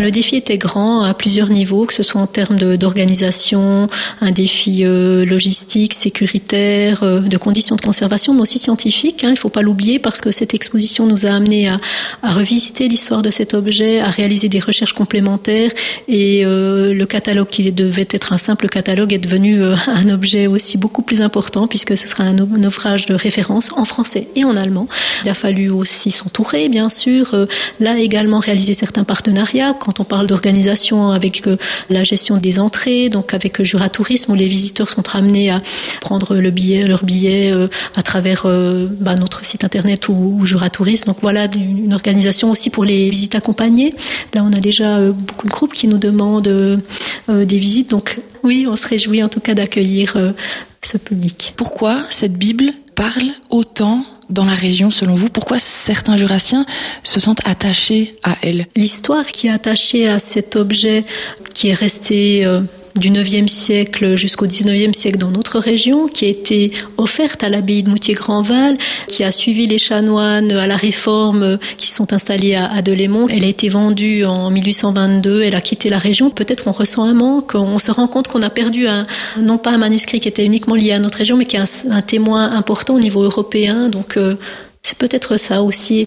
le défi était grand à plusieurs niveaux, que ce soit en termes d'organisation, un défi logistique, sécuritaire, de conditions de conservation, mais aussi scientifique. Il ne faut pas l'oublier parce que cette exposition nous a amené à revisiter l'histoire de cet objet, à réaliser des recherches complémentaires et le catalogue qui devait être un simple catalogue est devenu un objet aussi beaucoup plus important puisque ce sera un ouvrage de référence en français et en allemand. Il a fallu aussi s'entourer, bien sûr. Là également réaliser certains partenariats quand on parle d'organisation avec la gestion des entrées, donc avec Jura Tourisme où les visiteurs sont amenés à prendre leur billet à travers notre site internet ou Jura Tourisme. Donc voilà une organisation aussi pour les visites accompagnées. Là on a déjà beaucoup de groupes qui nous demandent des visites. Donc oui, on se réjouit en tout cas d'accueillir ce public. Pourquoi cette Bible parle autant dans la région selon vous? Pourquoi certains Jurassiens se sentent attachés à elle? L'histoire qui est attachée à cet objet qui est resté du 9e siècle jusqu'au 19e siècle dans notre région, qui a été offerte à l'abbaye de Moutier-Grandval, qui a suivi les chanoines à la Réforme qui sont installés à Delémont. Elle a été vendue en 1822, elle a quitté la région. Peut-être on ressent un manque, on se rend compte qu'on a perdu non pas un manuscrit qui était uniquement lié à notre région, mais qui est un témoin important au niveau européen. Donc c'est peut-être ça aussi.